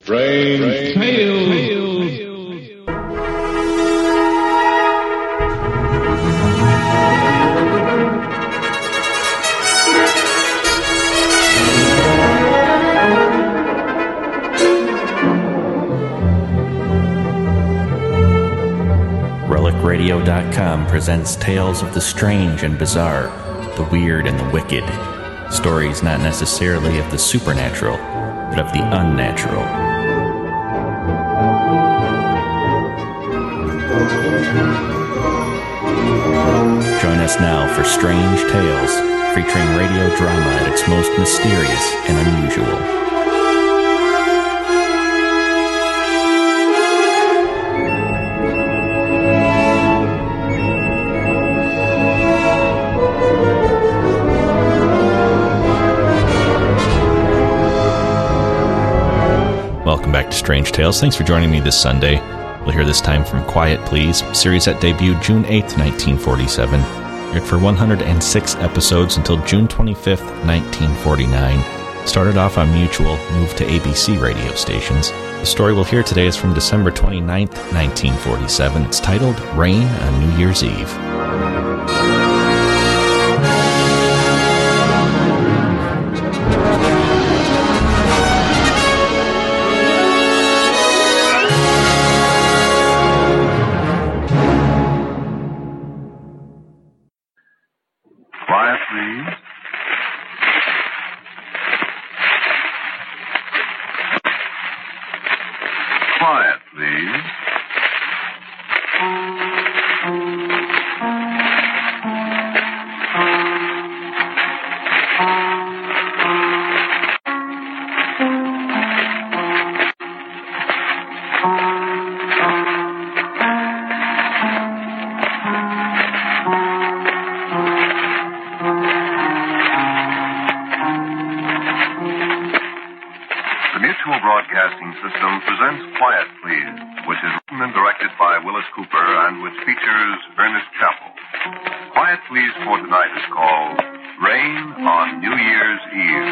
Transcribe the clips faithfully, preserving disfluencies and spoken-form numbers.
Strange Tales. Relic Radio dot com presents tales of the strange and bizarre, the weird and the wicked. Stories not necessarily of the supernatural, but of the unnatural. Join us now for Strange Tales, featuring radio drama at its most mysterious and unusual. Welcome back to Strange Tales. Thanks for joining me this Sunday. We'll hear this time from Quiet Please, a series that debuted June eighth, nineteen forty-seven. Aired for one hundred six episodes until June twenty-fifth, nineteen forty-nine. Started off on Mutual, moved to A B C radio stations. The story we'll hear today is from December twenty-ninth, nineteen forty-seven. It's titled Rain on New Year's Eve. Quiet, please. Quiet, please. Broadcasting System presents Quiet Please, which is written and directed by Willis Cooper and which features Ernest Chappell. Quiet Please for tonight is called Rain on New Year's Eve.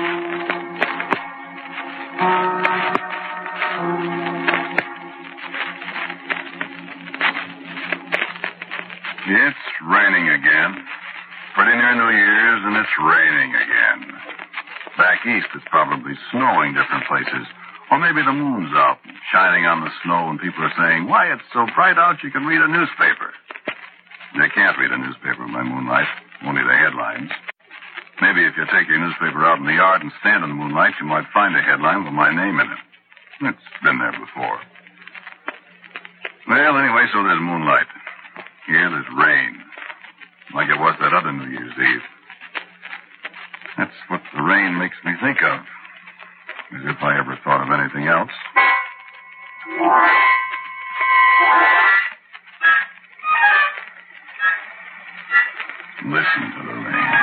It's raining again. Pretty near New Year's and it's raining again. Back east it's probably snowing different places. Or maybe the moon's out, shining on the snow, and people are saying, why, it's so bright out you can read a newspaper. You can't read a newspaper by moonlight, only the headlines. Maybe if you take your newspaper out in the yard and stand in the moonlight, you might find a headline with my name in it. It's been there before. Well, anyway, so there's moonlight. Here there's rain, like it was that other New Year's Eve. That's what the rain makes me think of. As if I ever thought of anything else. Listen to the rain.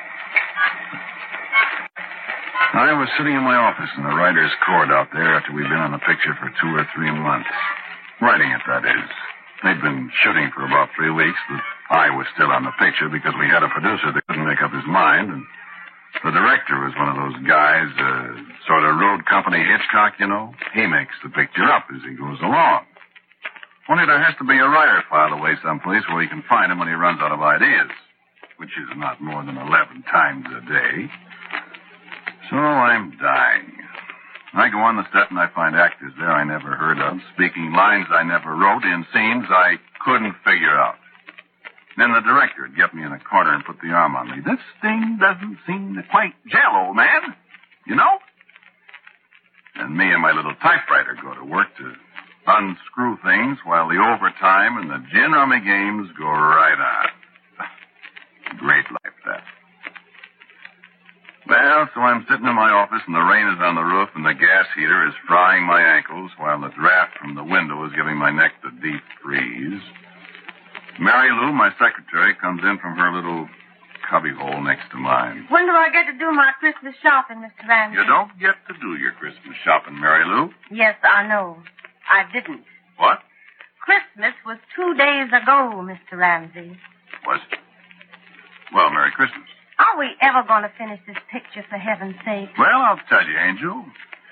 I was sitting in my office in the writer's court out there after we'd been on the picture for two or three months. Writing it, that is. They'd been shooting for about three weeks, but I was still on the picture because we had a producer that couldn't make up his mind, and the director was one of those guys, uh, sort of road company Hitchcock, you know. He makes the picture up as he goes along. Only there has to be a writer filed away someplace where he can find him when he runs out of ideas, which is not more than eleven times a day. So I'm dying. I go on the set and I find actors there I never heard of, speaking lines I never wrote in scenes I couldn't figure out. Then the director would get me in a corner and put the arm on me. This thing doesn't seem to quite gel, old man. You know? And me and my little typewriter go to work to unscrew things while the overtime and the gin rummy games go right on. Great life, that. Well, so I'm sitting in my office and the rain is on the roof and the gas heater is frying my ankles while the draft from the window is giving my neck the deep freeze. Mary Lou, my secretary, comes in from her little cubbyhole next to mine. When do I get to do my Christmas shopping, Mister Ramsey? You don't get to do your Christmas shopping, Mary Lou. Yes, I know. I didn't. What? Christmas was two days ago, Mister Ramsey. Was it? Well, Merry Christmas. Are we ever going to finish this picture, for heaven's sake? Well, I'll tell you, Angel.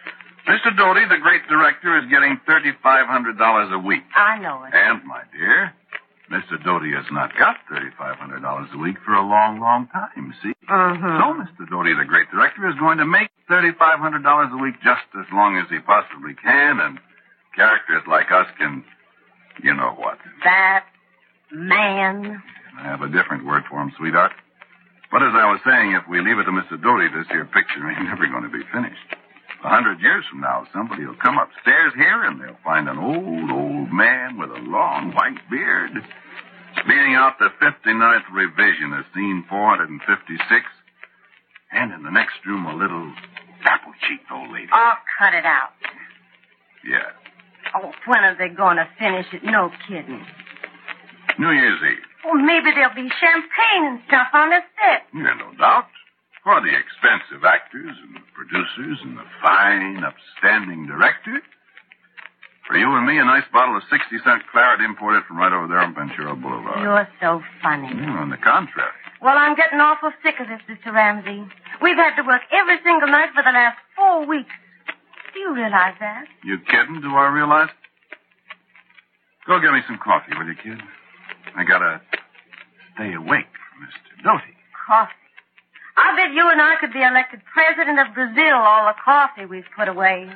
Mister Doty, the great director, is getting thirty-five hundred dollars a week. I know it. And, my dear, Mister Doty has not got thirty-five hundred dollars a week for a long, long time, see? Mm-hmm. So Mister Doty, the great director, is going to make thirty-five hundred dollars a week just as long as he possibly can, and characters like us can, you know what. That man. I have a different word for him, sweetheart. But as I was saying, if we leave it to Mister Doty, this here picture ain't never going to be finished. A hundred years from now, somebody will come upstairs here and they'll find an old, old man with a long white beard beating out the fifty-ninth revision of scene four hundred fifty-six. And in the next room, a little apple-cheeked old lady. Oh, cut it out. Yeah. Oh, when are they going to finish it? No kidding. New Year's Eve. Well, maybe there'll be champagne and stuff on the set. Yeah, no doubt. For the expensive actors and the producers and the fine, upstanding director. For you and me, a nice bottle of sixty-cent claret imported from right over there on Ventura Boulevard. You're so funny. Yeah, on the contrary. Well, I'm getting awful sick of this, Mister Ramsey. We've had to work every single night for the last four weeks. Do you realize that? You kidding? Do I realize? Go get me some coffee, will you, kid? I gotta stay awake for Mister Doty. Coffee. I bet you and I could be elected president of Brazil, all the coffee we've put away.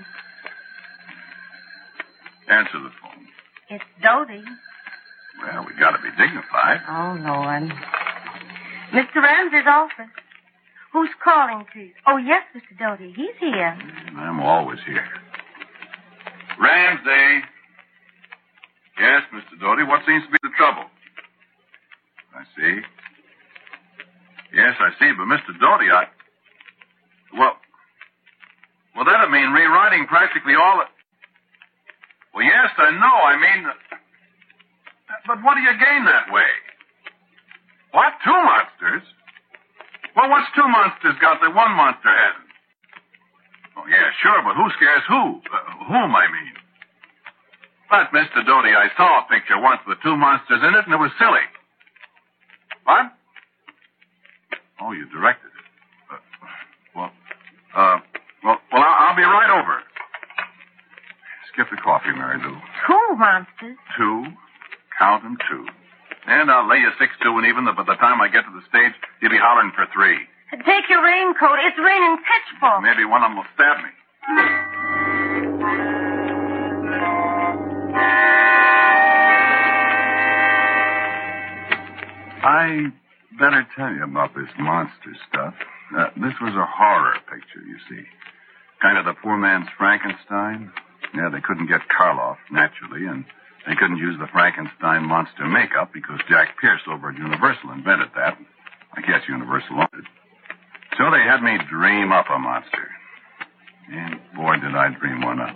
Answer the phone. It's Doty. Well, we gotta be dignified. Oh, Lord. Mister Ramsey's office. Who's calling, please? Oh, yes, Mister Doty. He's here. I'm always here. Ramsey. Yes, Mister Doty. What seems to be the trouble? I see. Yes, I see, but Mister Doty, I... Well... Well, that'd mean rewriting practically all the... Well, yes, I know. I mean... But what do you gain that way? What? Two monsters? Well, what's two monsters got that one monster hasn't? Oh, yeah, sure, but who scares who? Uh, whom, I mean. But, Mister Doty, I saw a picture once with two monsters in it, and it was silly. What? Oh, you directed it. Uh, well, uh, well, well, I'll, I'll be right over. Skip the coffee, Mary Lou. Two monsters? Two. Count 'em, two. And I'll lay you six, two, and even, by the time I get to the stage, you'll be hollering for three. Take your raincoat. It's raining pitchforks. Maybe one of them will stab me. I better tell you about this monster stuff. Uh, this was a horror picture, you see. Kind of the poor man's Frankenstein. Yeah, they couldn't get Karloff, naturally, and they couldn't use the Frankenstein monster makeup because Jack Pierce over at Universal invented that. I guess Universal owned it. So they had me dream up a monster. And boy, did I dream one up.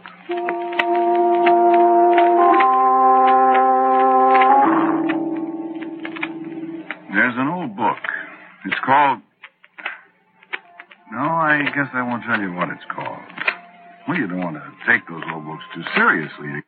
There's an old book. It's called... No, I guess I won't tell you what it's called. Well, you don't want to take those old books too seriously.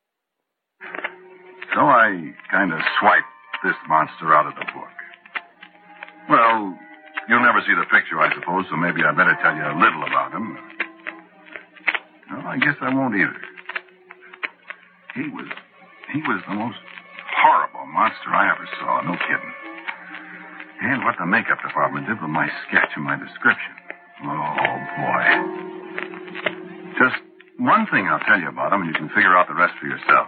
So I kind of swiped this monster out of the book. Well, you'll never see the picture, I suppose, so maybe I better tell you a little about him. No, I guess I won't either. He was... He was the most horrible monster I ever saw, no kidding. And what the makeup department did with my sketch and my description. Oh, boy. Just one thing I'll tell you about him, and you can figure out the rest for yourself.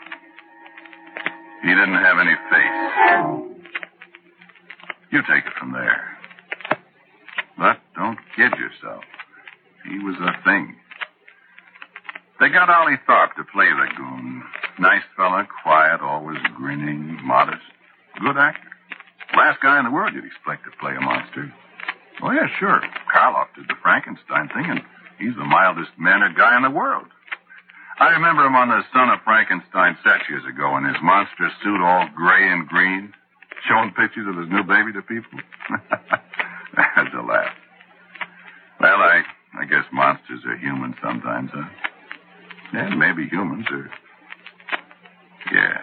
He didn't have any face. You take it from there. But don't kid yourself. He was a thing. They got Ollie Tharp to play the goon. Nice fella, quiet, always grinning, modest. Good actor. Last guy in the world you'd expect to play a monster. Oh, yeah, sure. Karloff did the Frankenstein thing, and he's the mildest mannered guy in the world. I remember him on the Son of Frankenstein set years ago in his monster suit all gray and green, showing pictures of his new baby to people. That's a laugh. Well, I, I guess monsters are human sometimes, huh? Yeah, maybe humans are... Yeah.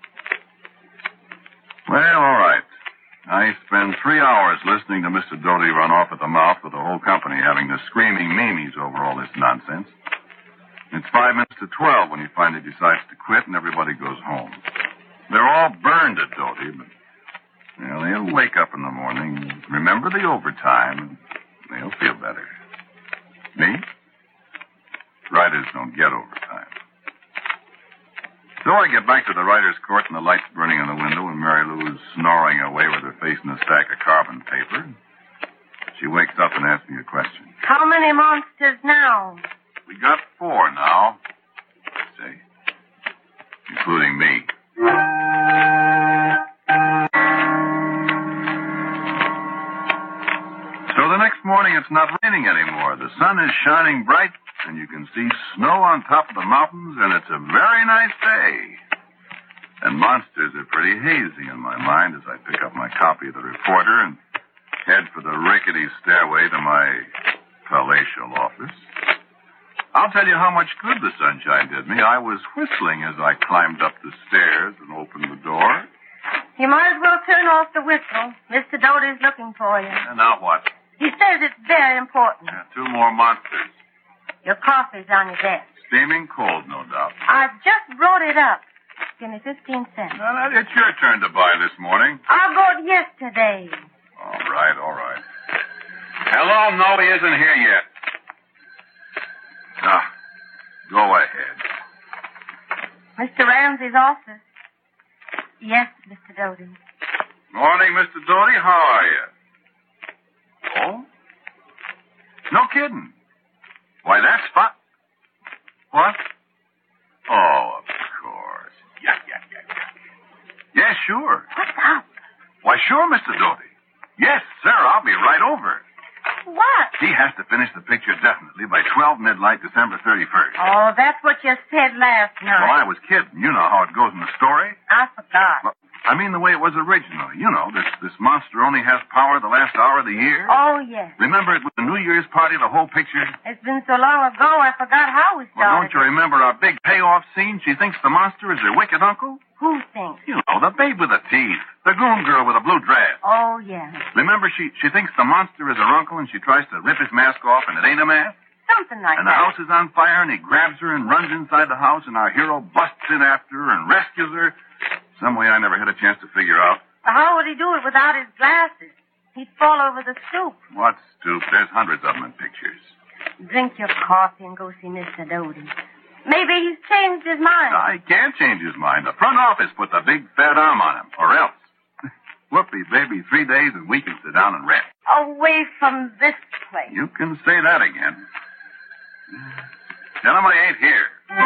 Well, all right. I spent three hours listening to Mister Doty run off at the mouth with the whole company having the screaming memes over all this nonsense. It's five minutes to twelve when he finally decides to quit and everybody goes home. They're all burned at Doty, but well, they'll wake up in the morning, remember the overtime, and they'll feel better. Me? Writers don't get overtime. So I get back to the writer's court and the light's burning in the window and Mary Lou is snoring away with her face in a stack of carbon paper. She wakes up and asks me a question. How many monsters now? We got four now. Say, including me. So the next morning it's not raining anymore. The sun is shining bright and you can see snow on top of the mountains and it's a very nice day. And monsters are pretty hazy in my mind as I pick up my copy of the Reporter and head for the rickety stairway to my palatial office. I'll tell you how much good the sunshine did me. I was whistling as I climbed up the stairs and opened the door. You might as well turn off the whistle. Mister Doty's looking for you. And now what? He says it's very important. Yeah, two more monsters. Your coffee's on your desk. Steaming cold, no doubt. I've just brought it up. Give me fifteen cents. No, no, it's your turn to buy this morning. I bought yesterday. All right, all right. Hello, no, he isn't here yet. Ah, go ahead. Mister Ramsey's office. Yes, Mister Doty. Morning, Mister Doty. How are you? Oh? No kidding. Why, that's fun. What? Oh, of course. Yeah, yeah, yeah, yeah. Yeah, sure. What's up? Why, sure, Mister Doty. Yes, sir, I'll be right over. What? He has to finish the picture definitely by twelve midnight, December thirty-first. Oh, that's what you said last night. Well, I was kidding. You know how it goes in the story. I forgot. Well, I mean the way it was originally. You know, this this monster only has power the last hour of the year. Oh, yes. Remember it was the New Year's party, the whole picture? It's been so long ago, I forgot how we started. Well, don't you remember our big payoff scene? She thinks the monster is her wicked uncle? Who thinks? You know, the babe with the teeth. The goon girl with a blue dress. Oh, yes. Remember, she, she thinks the monster is her uncle and she tries to rip his mask off and it ain't a mask? Something like and the that. house is on fire and he grabs her and runs inside the house and our hero busts in after her and rescues her. Some way I never had a chance to figure out. How would he do it without his glasses? He'd fall over the stoop. What stoop? There's hundreds of them in pictures. Drink your coffee and go see Mister Doty. Maybe he's changed his mind. I can't change his mind. The front office put the big fat arm on him, or else. Whoopee, baby, three days and we can sit down and rest. Away from this place. You can say that again. Tell him I ain't here.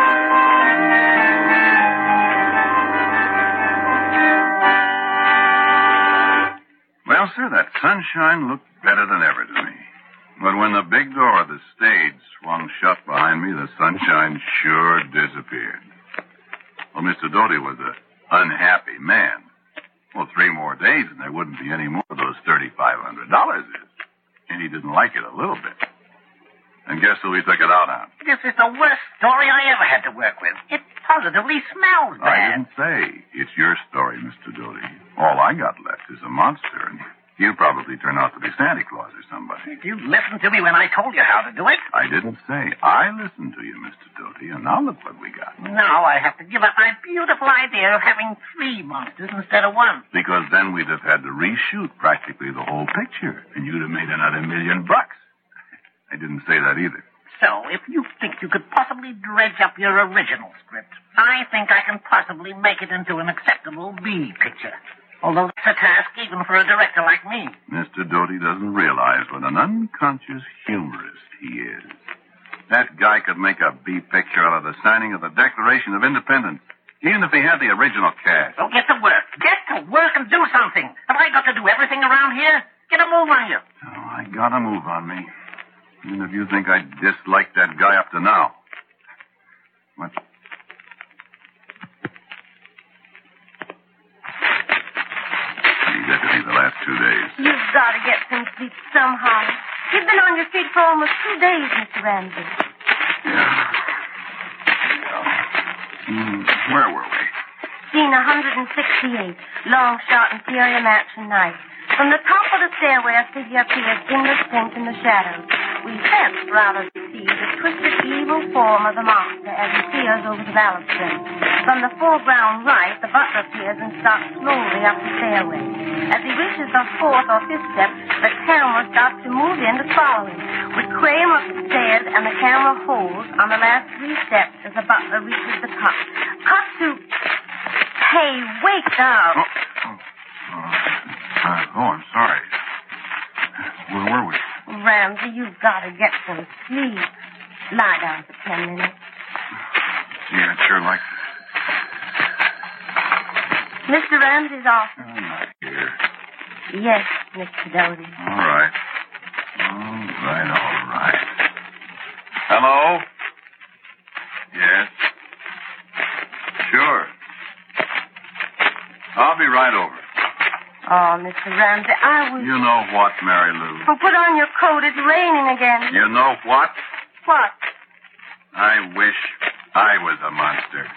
Well, sir, that sunshine looked better than ever to me. But when the big door of the stage swung shut behind me, the sunshine sure disappeared. Well, Mister Doty was an unhappy man. Well, three more days and there wouldn't be any more of those thirty-five hundred dollars. And he didn't like it a little bit. And guess who he took it out on? This is the worst story I ever had to work with. It positively smells bad. I didn't say. It's your story, Mister Doty. All I got left is a monster, and he'll probably turn out to be Santa Claus or somebody. You listened to me when I told you how to do it. I didn't say. I listened to you, Mister Doty, and now look what we got. Now I have to give up my beautiful idea of having three monsters instead of one. Because then we'd have had to reshoot practically the whole picture, and you'd have made another million bucks. I didn't say that either. So, if you think you could possibly dredge up your original script, I think I can possibly make it into an acceptable B picture. Although that's a task even for a director like me. Mister Doty doesn't realize what an unconscious humorist he is. That guy could make a B picture out of the signing of the Declaration of Independence, even if he had the original cast. So get to work. Get to work and do something. Have I got to do everything around here? Get a move on you. Oh, I got a move on me. Even if you think I disliked that guy up to now. What? Deputy, the last two days. You've got to get some sleep somehow. You've been on your feet for almost two days, Mister Ramsey. Yeah. yeah. Mm, where were we? Scene one sixty-eight. Long shot interior mansion night. From the top of the stairway, a figure appears indistinct in the shadows. We sense, rather, to see the twisted evil form of the monster as he peers over the balustrade. From the foreground right, the butler appears and starts slowly up the stairway. As he reaches the fourth or fifth step, the camera stops to move in to follow him. We crane up the stairs, and the camera holds on the last three steps as the butler reaches the top. Cut to... Hey, wake up! Oh, oh, oh, uh, oh I'm sorry. Where were we? Ramsey, you've got to get some sleep. Lie down for ten minutes. Yeah, I'd sure like to. Mister Ramsey's office. I'm not here. Yes, Mister Doty. All right. All right, all right. Hello? Yes? Sure. I'll be right over. Oh, Mister Ramsey, I was... You know what, Mary Lou? Oh, put on your coat. It's raining again. You know what? What? I wish I was a monster.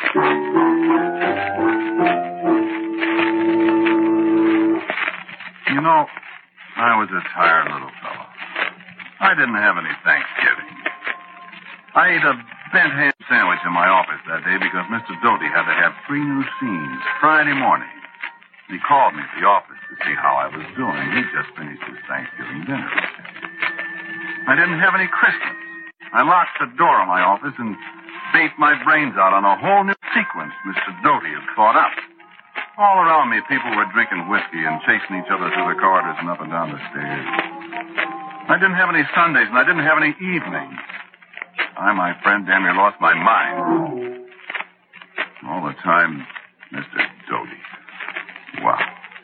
You know, I was a tired little fellow. I didn't have any Thanksgiving. I ate a bent ham sandwich in my office that day because Mister Doty had to have three new scenes Friday morning. He called me to the office to see how I was doing. He just finished his Thanksgiving dinner. I didn't have any Christmas. I locked the door of my office and baked my brains out on a whole new sequence Mister Doty had thought up. All around me, people were drinking whiskey and chasing each other through the corridors and up and down the stairs. I didn't have any Sundays, and I didn't have any evenings. I, my friend, damn near lost my mind. All the time, Mister Doty. Wow.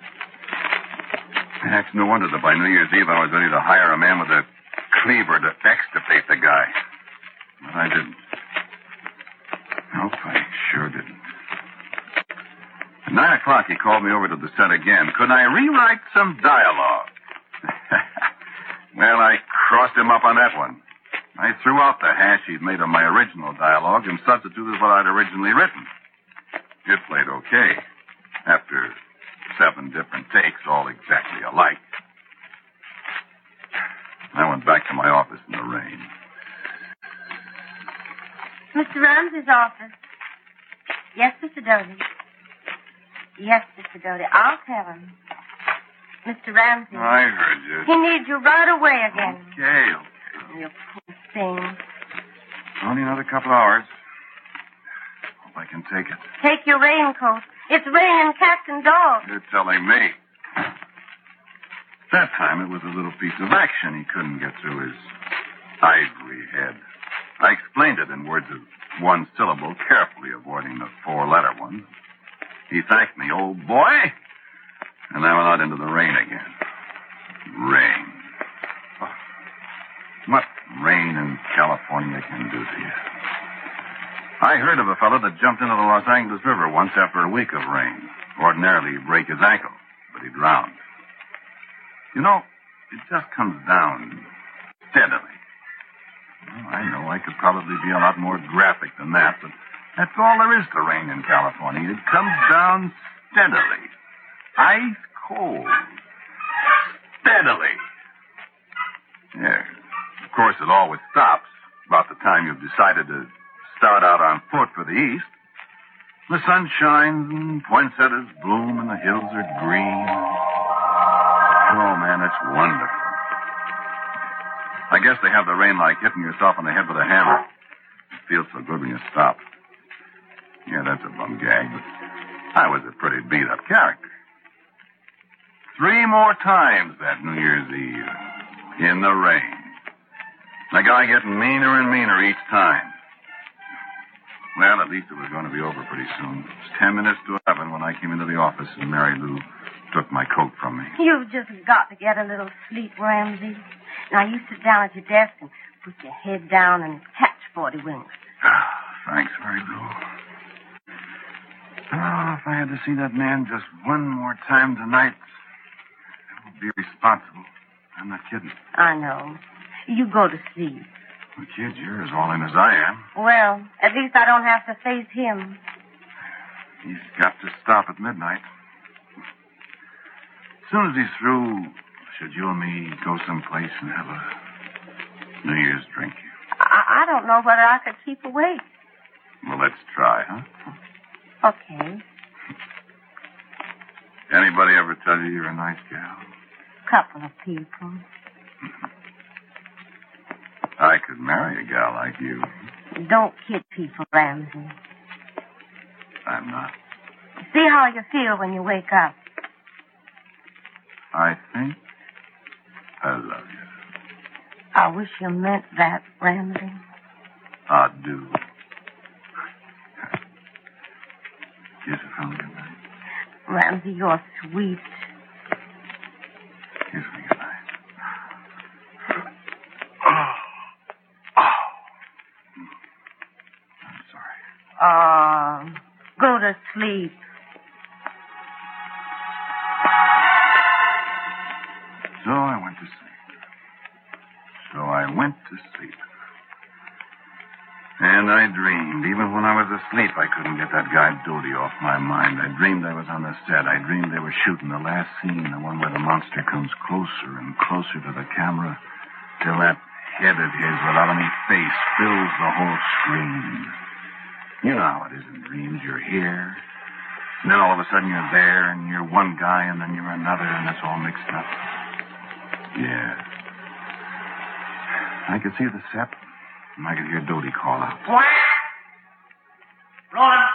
Heck, no wonder that by New Year's Eve I was ready to hire a man with a cleaver to extirpate the guy. But I didn't. Nope, I sure didn't. At nine o'clock, he called me over to the set again. Couldn't I rewrite some dialogue? Well, I crossed him up on that one. I threw out the hash he'd made of my original dialogue and substituted what I'd originally written. It played okay. After seven different takes, all exactly alike. I went back to my office in the rain. Mister Ramsey's office. Yes, Mister Doty. Yes, Mister Doty. I'll tell him. Mister Ramsey. I heard you. He needs you right away again. Okay, okay. You poor thing. Only another couple hours. Hope I can take it. Take your raincoat. It's raining cats and dogs. You're telling me. That time it was a little piece of action he couldn't get through his ivory head. I explained it in words of one syllable, carefully avoiding the four-letter one. He thanked me, old boy, and I went out into the rain again. Rain. Oh, what rain in California can do to you. I heard of a fellow that jumped into the Los Angeles River once after a week of rain. Ordinarily, he'd break his ankle, but he drowned. You know, it just comes down steadily. Well, I know I could probably be a lot more graphic than that, but that's all there is to rain in California. It comes down steadily. Ice cold. Steadily. Yeah. Of course, it always stops about the time you've decided to start out on foot for the east. The sun shines and poinsettias bloom and the hills are green. Oh, man, it's wonderful. I guess they have the rain like hitting yourself on the head with a hammer. It feels so good when you stop. Yeah, that's a bum gag, but I was a pretty beat-up character. Three more times that New Year's Eve. In the rain. The guy getting meaner and meaner each time. Well, at least it was going to be over pretty soon. It was ten minutes to eleven when I came into the office and Mary Lou took my coat from me. You've just got to get a little sleep, Ramsey. Now, you sit down at your desk and put your head down and catch forty winks. Thanks, Mary Lou. Oh, if I had to see that man just one more time tonight, I would be responsible. I'm not kidding. I know. You go to sleep. The kid, you're as all in as I am. Well, at least I don't have to face him. He's got to stop at midnight. As soon as he's through, should you and me go someplace and have a New Year's drink? I, I don't know whether I could keep awake. Well, let's try, huh? Okay. Anybody ever tell you you're a nice gal? Couple of people. I could marry a gal like you. Don't kid people, Ramsey. I'm not. See how you feel when you wake up. I think I love you. I wish you meant that, Ramsey. I do. Kiss it from me tonight. Ramsey, you're sweet. Kiss me goodnight. Oh. Oh. I'm sorry. Oh, go to sleep. So I went to sleep. So I went to sleep. And I dreamed. Even when I was asleep, I couldn't get that guy Doty off my mind. I dreamed I was on the set. I dreamed they were shooting the last scene, the one where the monster comes closer and closer to the camera till that head of his without any face fills the whole screen. You know how it is in dreams. You're here, and then all of a sudden you're there, and you're one guy, and then you're another, and it's all mixed up. Yeah. I could see the set, and I could hear Doty call out. What? Rolling.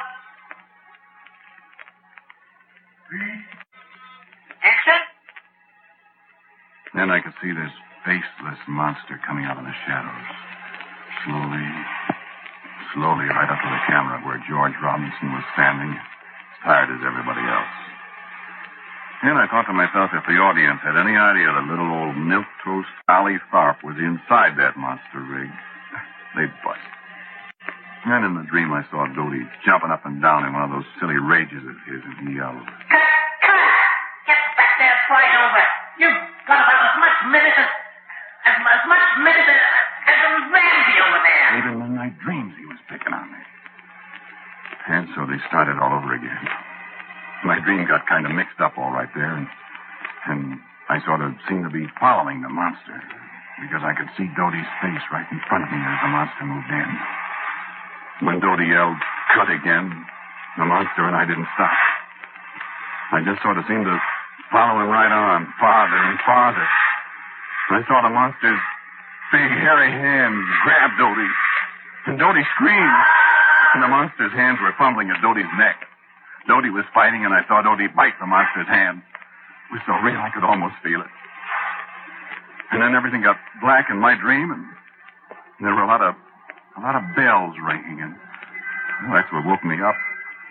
Action. Then I could see this faceless monster coming out of the shadows. Slowly, slowly, right up to the camera where George Robinson was standing, as tired as everybody else. And I thought to myself, if the audience had any idea that little old milquetoast Allie Tharp was inside that monster rig, they'd bust. And in the dream, I saw Doty jumping up and down in one of those silly rages of his, and he yelled, Cut! Cut! Get back there, right over. You've got about as much minute as, as, as much minute as, as a Ramsey over there. even in my dreams he was picking on me. And so they started all over again. My dream got kind of mixed up all right there, and, and I sort of seemed to be following the monster, because I could see Doty's face right in front of me as the monster moved in. When Doty yelled, cut again, the monster and I didn't stop. I just sort of seemed to follow him right on, farther and farther. I saw the monster's big, hairy hands grab Doty, and Doty screamed, and the monster's hands were fumbling at Doty's neck. Doty was fighting, and I saw Doty bite the monster's hand. It was so real I could almost feel it. And then everything got black in my dream, and there were a lot of a lot of bells ringing, and well, that's what woke me up.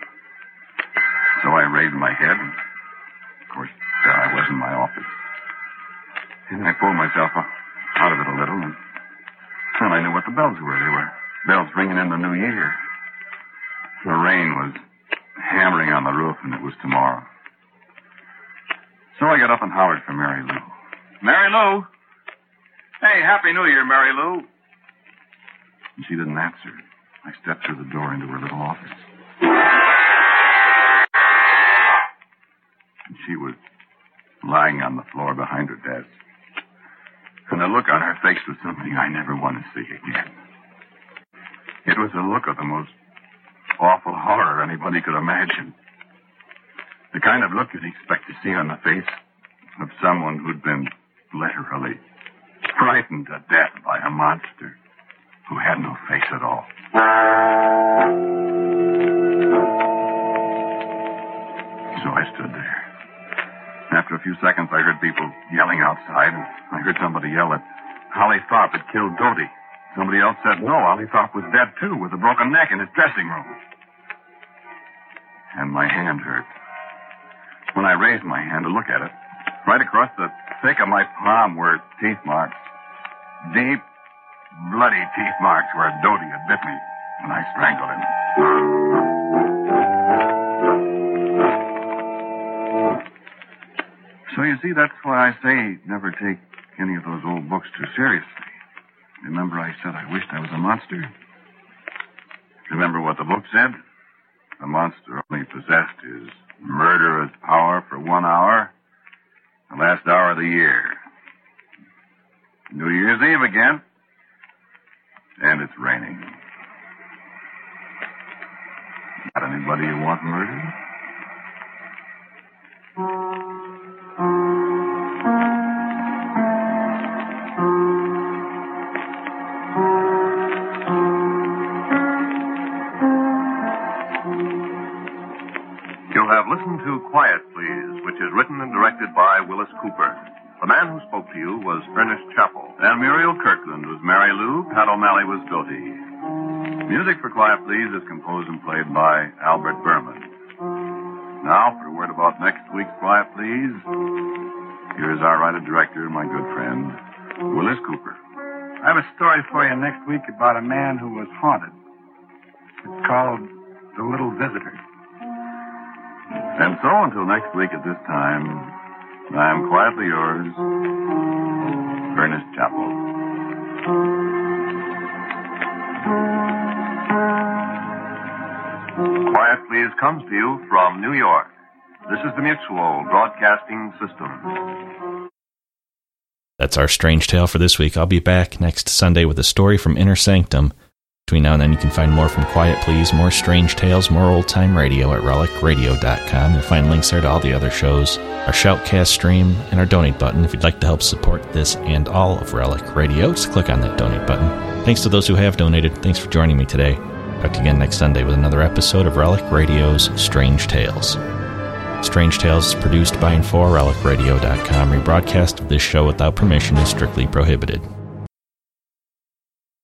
So I raised my head, and of course, there I was in my office. And I pulled myself out of it a little, and well, I knew what the bells were. They were bells ringing in the new year. The rain was hammering on the roof, and it was tomorrow. So I got up and hollered for Mary Lou. Mary Lou! Hey, Happy New Year, Mary Lou. And she didn't answer. I stepped through the door into her little office. And she was lying on the floor behind her desk. And the look on her face was something I never want to see again. It was a look of the most awful horror anybody could imagine. The kind of look you'd expect to see on the face of someone who'd been literally frightened to death by a monster who had no face at all. So I stood there. After a few seconds, I heard people yelling outside, and I heard somebody yell that Holly Tharp had killed Doty. Somebody else said, no, Holly Tharp was dead, too, with a broken neck in his dressing room. And my hand hurt. When I raised my hand to look at it, right across the thick of my palm were teeth marks. Deep, bloody teeth marks where Doty had bit me when I strangled him. So you see, that's why I say never take any of those old books too seriously. Remember I said I wished I was a monster? Remember what the book said? The monster only possessed his murderous power for one hour, the last hour of the year. New Year's Eve again. and it's raining. Got anybody you want murdered? You have listened to Quiet Please, which is written and directed by Willis Cooper. The man who spoke to you was Ernest Chappell, and Muriel Kirkland was Mary Lou, Pat O'Malley was Doty. Music for Quiet Please is composed and played by Albert Berman. Now, for a word about next week's Quiet Please, here's our writer-director, my good friend, Willis Cooper. I have a story for you next week about a man who was haunted. It's called The Little Visitor. And so, until next week at this time, I am quietly yours, Ernest Chappell. Quiet Please comes to you from New York. This is the Mutual Broadcasting System. That's our Strange Tale for this week. I'll be back next Sunday with a story from Inner Sanctum. Between now and then, you can find more from Quiet Please, more Strange Tales, more old-time radio at relic radio dot com. You'll find links there to all the other shows, our Shoutcast stream, and our donate button. If you'd like to help support this and all of Relic Radio, just click on that donate button. Thanks to those who have donated. Thanks for joining me today. Talk to you again next Sunday with another episode of Relic Radio's Strange Tales. Strange Tales is produced by and for relic radio dot com. Rebroadcast of this show without permission is strictly prohibited.